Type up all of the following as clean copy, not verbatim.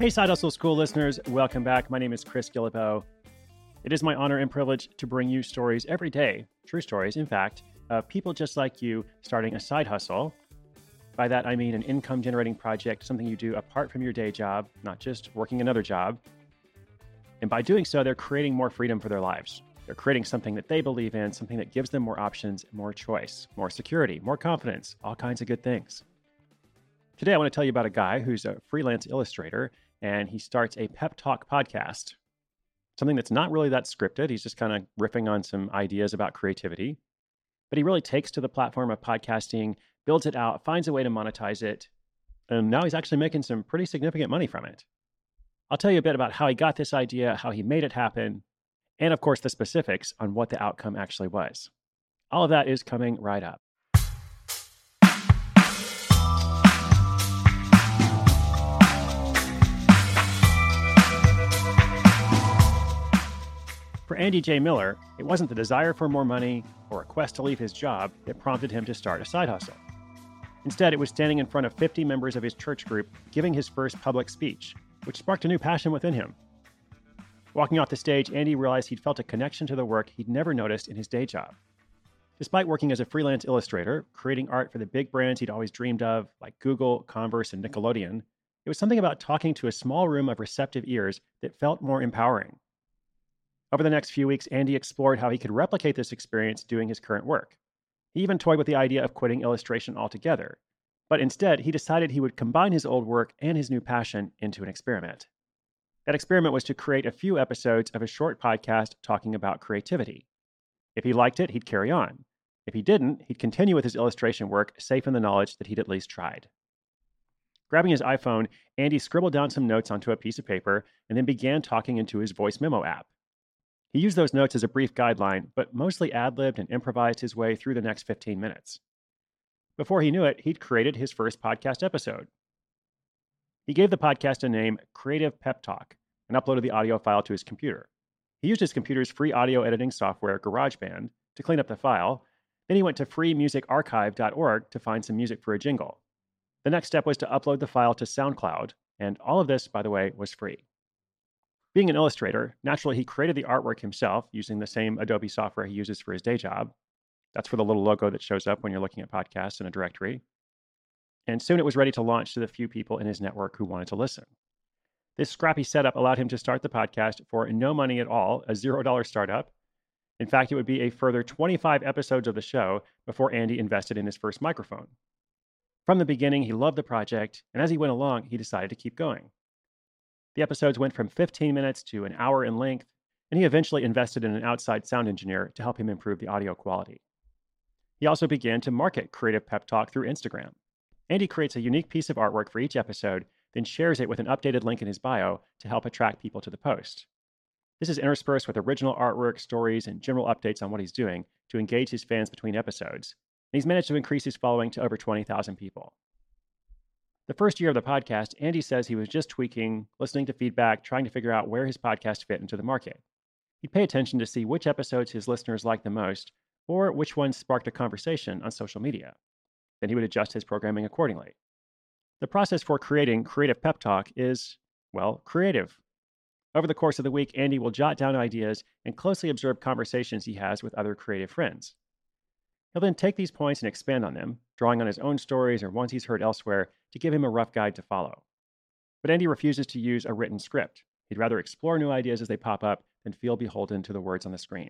Hey, Side Hustle School listeners, welcome back. My name is Chris Guillebeau. It is my honor and privilege to bring you stories every day, true stories, in fact, of people just like you starting a side hustle. By that, I mean an income-generating project, something you do apart from your day job, not just working another job. And by doing so, they're creating more freedom for their lives. They're creating something that they believe in, something that gives them more options, more choice, more security, more confidence, all kinds of good things. Today, I want to tell you about a guy who's a freelance illustrator, and he starts a pep talk podcast, something that's not really that scripted. He's just kind of riffing on some ideas about creativity, but he really takes to the platform of podcasting, builds it out, finds a way to monetize it, and now he's actually making some pretty significant money from it. I'll tell you a bit about how he got this idea, how he made it happen, and of course, the specifics on what the outcome actually was. All of that is coming right up. For Andy J. Miller, it wasn't the desire for more money or a quest to leave his job that prompted him to start a side hustle. Instead, it was standing in front of 50 members of his church group giving his first public speech, which sparked a new passion within him. Walking off the stage, Andy realized he'd felt a connection to the work he'd never noticed in his day job. Despite working as a freelance illustrator, creating art for the big brands he'd always dreamed of, like Google, Converse, and Nickelodeon, it was something about talking to a small room of receptive ears that felt more empowering. Over the next few weeks, Andy explored how he could replicate this experience doing his current work. He even toyed with the idea of quitting illustration altogether, but instead, he decided he would combine his old work and his new passion into an experiment. That experiment was to create a few episodes of a short podcast talking about creativity. If he liked it, he'd carry on. If he didn't, he'd continue with his illustration work, safe in the knowledge that he'd at least tried. Grabbing his iPhone, Andy scribbled down some notes onto a piece of paper and then began talking into his voice memo app. He used those notes as a brief guideline, but mostly ad-libbed and improvised his way through the next 15 minutes. Before he knew it, he'd created his first podcast episode. He gave the podcast a name, Creative Pep Talk, and uploaded the audio file to his computer. He used his computer's free audio editing software, GarageBand, to clean up the file. Then he went to freemusicarchive.org to find some music for a jingle. The next step was to upload the file to SoundCloud, and all of this, by the way, was free. Being an illustrator, naturally, he created the artwork himself using the same Adobe software he uses for his day job. That's for the little logo that shows up when you're looking at podcasts in a directory. And soon it was ready to launch to the few people in his network who wanted to listen. This scrappy setup allowed him to start the podcast for no money at all, a $0 startup. In fact, it would be a further 25 episodes of the show before Andy invested in his first microphone. From the beginning, he loved the project, and as he went along, he decided to keep going. The episodes went from 15 minutes to an hour in length, and he eventually invested in an outside sound engineer to help him improve the audio quality. He also began to market Creative Pep Talk through Instagram. Andy creates a unique piece of artwork for each episode, then shares it with an updated link in his bio to help attract people to the post. This is interspersed with original artwork, stories, and general updates on what he's doing to engage his fans between episodes. And he's managed to increase his following to over 20,000 people. The first year of the podcast, Andy says he was just tweaking, listening to feedback, trying to figure out where his podcast fit into the market. He'd pay attention to see which episodes his listeners liked the most, or which ones sparked a conversation on social media. Then he would adjust his programming accordingly. The process for creating Creative Pep Talk is, well, creative. Over the course of the week, Andy will jot down ideas and closely observe conversations he has with other creative friends. He'll then take these points and expand on them, drawing on his own stories or ones he's heard elsewhere to give him a rough guide to follow. But Andy refuses to use a written script. He'd rather explore new ideas as they pop up than feel beholden to the words on the screen.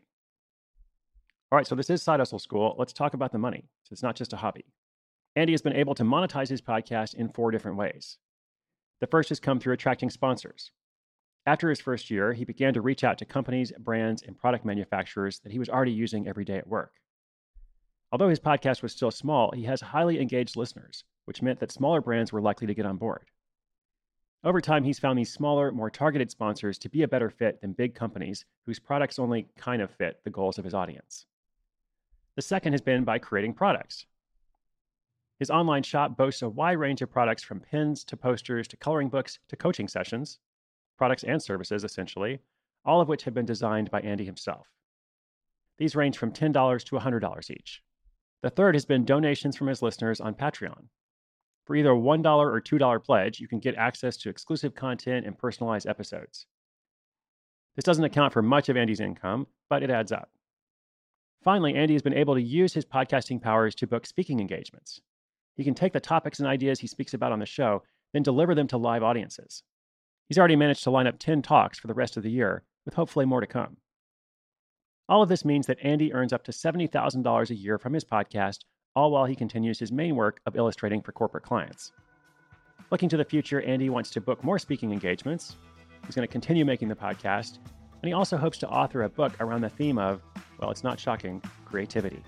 All right, so this is Side Hustle School. Let's talk about the money. So it's not just a hobby. Andy has been able to monetize his podcast in 4 different ways. The first has come through attracting sponsors. After his first year, he began to reach out to companies, brands, and product manufacturers that he was already using every day at work. Although his podcast was still small, he has highly engaged listeners, which meant that smaller brands were likely to get on board. Over time, he's found these smaller, more targeted sponsors to be a better fit than big companies whose products only kind of fit the goals of his audience. The second has been by creating products. His online shop boasts a wide range of products from pins to posters to coloring books to coaching sessions, products and services essentially, all of which have been designed by Andy himself. These range from $10 to $100 each. The third has been donations from his listeners on Patreon. For either a $1 or $2 pledge, you can get access to exclusive content and personalized episodes. This doesn't account for much of Andy's income, but it adds up. Finally, Andy has been able to use his podcasting powers to book speaking engagements. He can take the topics and ideas he speaks about on the show, then deliver them to live audiences. He's already managed to line up 10 talks for the rest of the year, with hopefully more to come. All of this means that Andy earns up to $70,000 a year from his podcast, all while he continues his main work of illustrating for corporate clients. Looking to the future, Andy wants to book more speaking engagements. He's going to continue making the podcast, and he also hopes to author a book around the theme of, well, it's not shocking, creativity.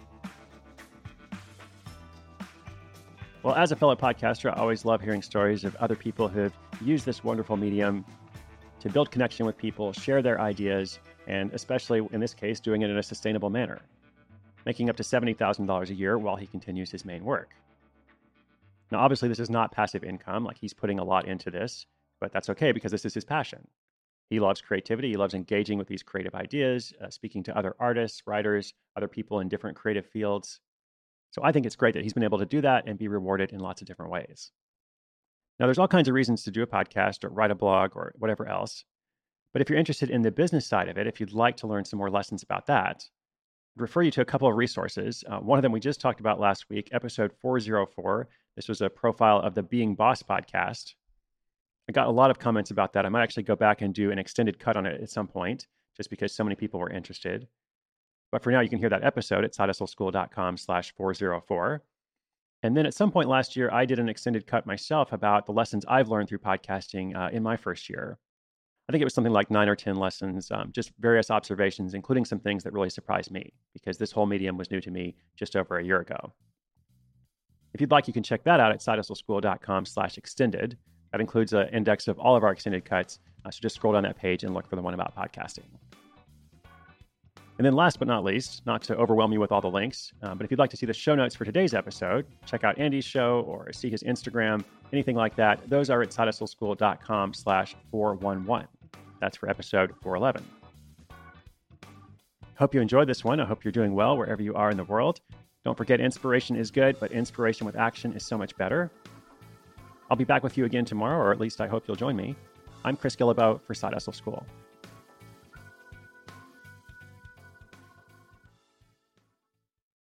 Well, as a fellow podcaster, I always love hearing stories of other people who have used this wonderful medium to build connection with people, share their ideas, and especially in this case, doing it in a sustainable manner, making up to $70,000 a year while he continues his main work. Now, obviously, this is not passive income, like he's putting a lot into this, but that's okay because this is his passion. He loves creativity. He loves engaging with these creative ideas, speaking to other artists, writers, other people in different creative fields. So I think it's great that he's been able to do that and be rewarded in lots of different ways. Now, there's all kinds of reasons to do a podcast or write a blog or whatever else. But if you're interested in the business side of it, if you'd like to learn some more lessons about that, I'd refer you to a couple of resources. One of them we just talked about last week, episode 404. This was a profile of the Being Boss podcast. I got a lot of comments about that. I might actually go back and do an extended cut on it at some point, just because so many people were interested. But for now, you can hear that episode at sidehustleschool.com/404. And then at some point last year, I did an extended cut myself about the lessons I've learned through podcasting in my first year. I think it was something like 9 or 10 lessons, just various observations, including some things that really surprised me, because this whole medium was new to me just over a year ago. If you'd like, you can check that out at sidehustleschool.com/extended. That includes an index of all of our extended cuts. So just scroll down that page and look for the one about podcasting. And then last but not least, not to overwhelm you with all the links, but if you'd like to see the show notes for today's episode, check out Andy's show or see his Instagram, anything like that, those are at sidehustleschool.com/411. That's for episode 411. Hope you enjoyed this one. I hope you're doing well wherever you are in the world. Don't forget, inspiration is good, but inspiration with action is so much better. I'll be back with you again tomorrow, or at least I hope you'll join me. I'm Chris Guillebeau for Side Hustle School.